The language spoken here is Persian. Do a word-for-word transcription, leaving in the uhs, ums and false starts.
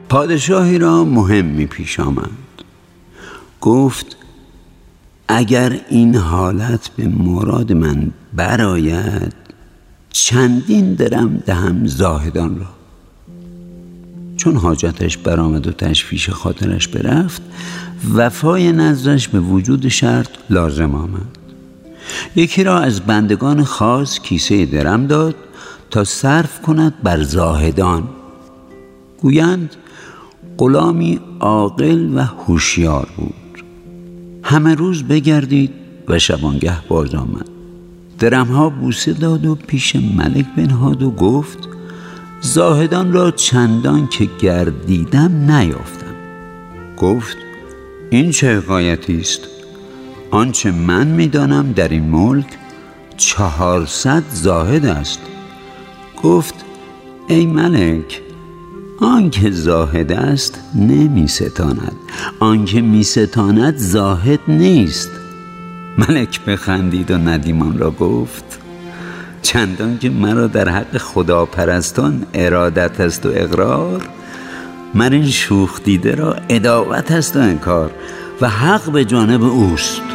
پادشاهی را مهمی پیش آمد. گفت اگر این حالت به مراد من برآید چندین درم دهم زاهدان را. چون حاجتش برآمد و تشویش خاطرش برفت، وفای نذرش به وجود شرط لازم آمد. یکی را از بندگان خاص کیسه درم داد تا صرف کند بر زاهدان. گویند غلامی عاقل و هوشیار بود. همه روز بگردید و شبانگه باز آمد. درمها بوسه داد و پیش ملک بنهاد و گفت زاهدان را چندان که گردیدم نیافتم. گفت این چه حکایتی است؟ آنچه من میدانم در این ملک چهارصد زاهد است. گفت ای ملک، آنکه زاهد است نمی ستاند، آنکه می ستاند زاهد نیست. ملک بخندید و ندیمان را گفت چندان که مرا در حق خداپرستان ارادت است و اقرار، من این شوخ دیده را عداوت است و انکار و حق به جانب اوست.